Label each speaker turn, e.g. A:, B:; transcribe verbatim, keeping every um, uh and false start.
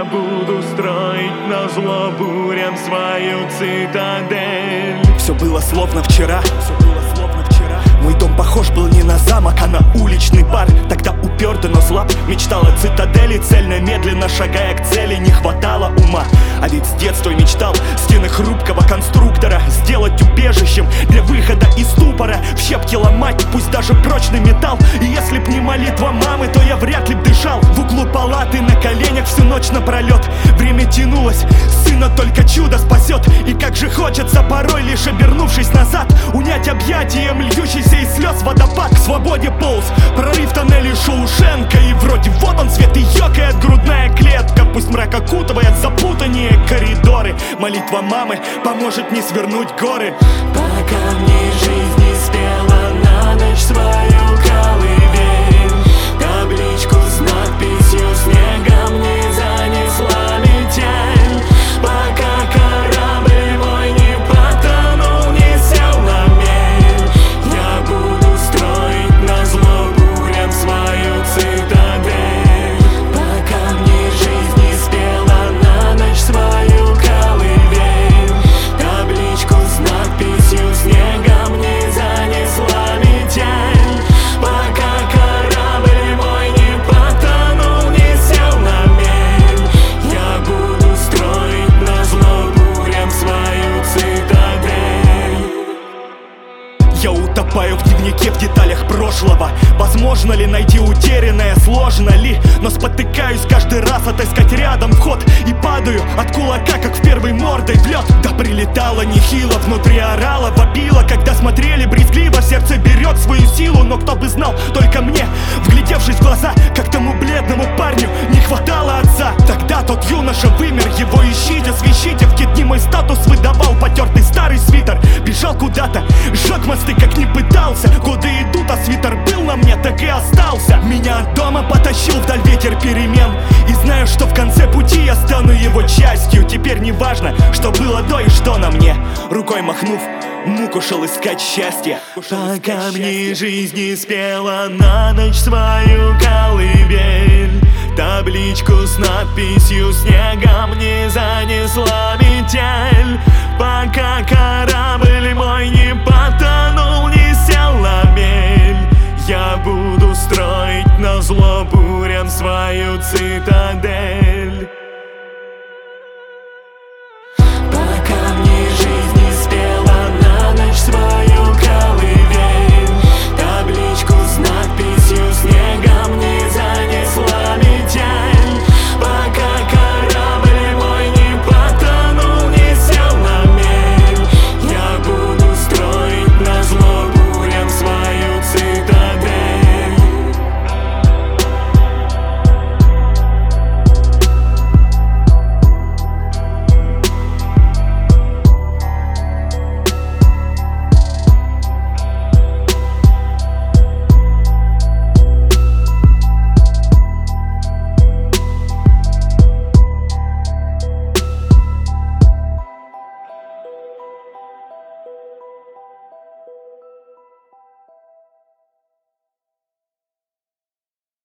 A: буду строить назло бурям свою цитадель.
B: Все было словно вчера, все было словно вчера. Мой дом похож был не на замок, а на уличный бар. Тогда упертый, но слаб, мечтал о цитадели. Цельно, медленно шагая к цели, не хватало ума. А ведь с детства мечтал стены хрупкого конструктора сделать убежищем для выхода из ступора. В щепки ломать, пусть даже прочный металл. И если б не молитва мамы, то я вряд ли б дышал. В углу палаты на коленях всю ночь напролет. Время тянулось, сына только чудо спасет. И как же хочется порой, лишь обернувшись назад, унять объятием льющийся из слез водопад. К свободе полз, прорыв тоннелей Шоушенка. И вроде вот он свет, и ёкает грудная клетка. Пусть мрак окутывает запутаннее коридоры. Молитва мамы поможет не свернуть горы.
A: Пока мне жизнь не спела на ночь свою колыбель, табличку с надписью снегом не занесла метель. Пока корабль мой не потонул, не сел на мель, я буду строить назло бурям свою цитадель. Пока мне жизнь не спела на ночь свою колыбель, табличку с надписью снегом не занесла метель. Пока корабль мой не потонул, не сел на мель, я буду строить назло бурям свою цитадель.
B: Я утопаю в дневнике, в деталях прошлого. Возможно ли найти утерянное, сложно ли? Но спотыкаюсь каждый раз отыскать рядом вход. И падаю от кулака, как в первой мордой в лед. Да прилетало нехило, внутри орало, вопило. Когда смотрели брезгливо, сердце берет свою силу. Но кто бы знал, только мне, вглядевшись в глаза, как тому бледному парню не хватало отца. Тогда тот юноша вымер, его ищите, свищите. В те дни мой статус выдавал потертый старый свитер. Бежал куда-то, сжег мосты, как не пытался. Годы идут, а свитер был на мне, так и остался. Меня от дома потащил вдаль ветер перемен. И знаю, что в конце пути я стану его частью. Теперь не важно, что было до и что на мне. Рукой махнув, мук ушел искать счастье.
A: Пока мне жизнь не спела на ночь свою колыбель, табличку с надписью снегом не занесла метель. Пока корабль мой не потонул, не сел на мель, я буду строить назло бурям свою цитадель.